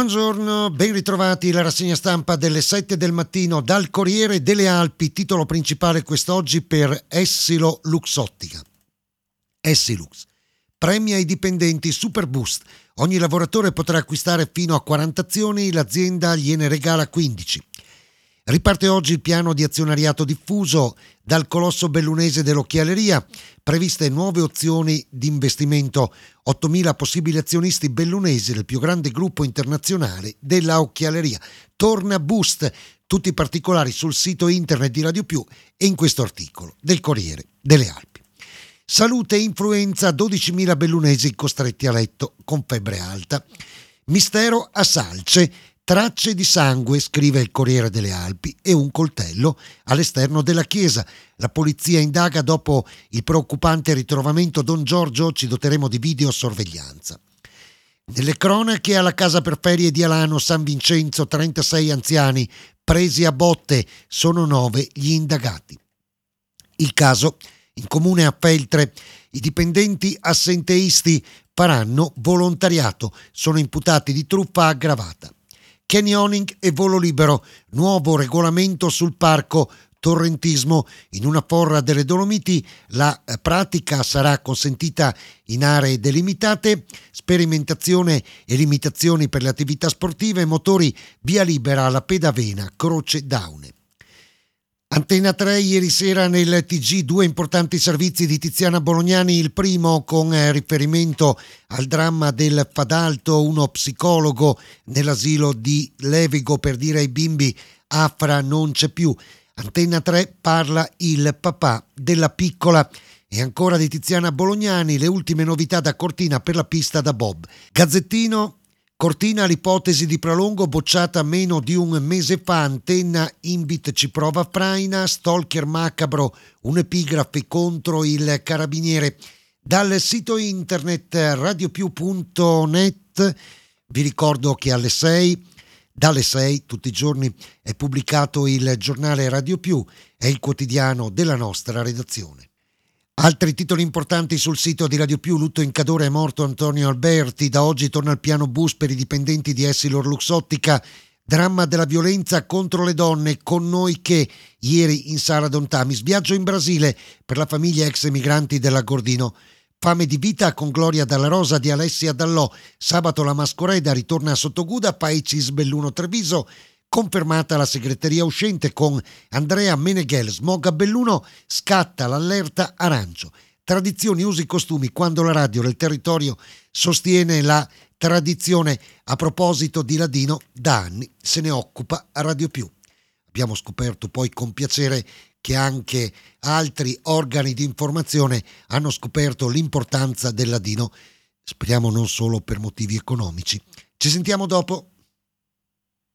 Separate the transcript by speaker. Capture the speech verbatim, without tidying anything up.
Speaker 1: Buongiorno, ben ritrovati. La rassegna stampa delle sette del mattino dal Corriere delle Alpi, titolo principale quest'oggi per Essilo Luxottica. Essilux premia i dipendenti Super Boost. Ogni lavoratore potrà acquistare fino a quaranta azioni, l'azienda gliene regala quindici. Riparte oggi il piano di azionariato diffuso dal colosso bellunese dell'occhialeria, previste nuove opzioni di investimento, ottomila possibili azionisti bellunesi del più grande gruppo internazionale della occhialeria. Torna Boost, tutti i particolari sul sito internet di Radio Più e in questo articolo del Corriere delle Alpi. Salute e influenza, dodicimila bellunesi costretti a letto con febbre alta. Mistero a Salce. Tracce di sangue, scrive il Corriere delle Alpi, e un coltello all'esterno della chiesa. La polizia indaga dopo il preoccupante ritrovamento Don Giorgio, ci doteremo di videosorveglianza. Nelle cronache, alla casa per ferie di Alano San Vincenzo, trentasei anziani presi a botte, sono nove gli indagati. Il caso, in comune a Feltre, i dipendenti assenteisti faranno volontariato, sono imputati di truffa aggravata. Canyoning e volo libero, nuovo regolamento sul parco Torrentismo. In una forra delle Dolomiti la pratica sarà consentita in aree delimitate, sperimentazione e limitazioni per le attività sportive, motori via libera alla Pedavena, Croce Daune. Antena tre, ieri sera nel T G, due importanti servizi di Tiziana Bolognani, il primo con riferimento al dramma del Fadalto, uno psicologo nell'asilo di Levigo per dire ai bimbi Afra non c'è più. Antena tre parla il papà della piccola. E ancora di Tiziana Bolognani, le ultime novità da Cortina per la pista da bob. Gazzettino, Cortina l'ipotesi di prolungo bocciata meno di un mese fa, Antenna Invit ci prova Fraina, stalker macabro, un'epigrafe contro il carabiniere. Dal sito internet radiopiù punto net vi ricordo che alle sei, dalle sei tutti i giorni è pubblicato il giornale Radio Più, è il quotidiano della nostra redazione. Altri titoli importanti sul sito di Radio Più: lutto in Cadore, è morto Antonio Alberti, da oggi torna il piano bus per i dipendenti di Essilor Luxottica, dramma della violenza contro le donne, con noi che ieri in Sala Don Tamis, viaggio in Brasile per la famiglia ex emigranti della Gordino, fame di vita con Gloria Dalla Rosa di Alessia Dallò, sabato la Mascoreda ritorna a Sottoguda, Paecis Belluno Treviso, confermata la segreteria uscente con Andrea Meneghel, smog a Belluno, scatta l'allerta arancio. Tradizioni, usi, costumi, quando la radio del territorio sostiene la tradizione. A proposito di ladino, da anni se ne occupa a Radio Più. Abbiamo scoperto poi con piacere che anche altri organi di informazione hanno scoperto l'importanza del ladino, speriamo non solo per motivi economici. Ci sentiamo dopo.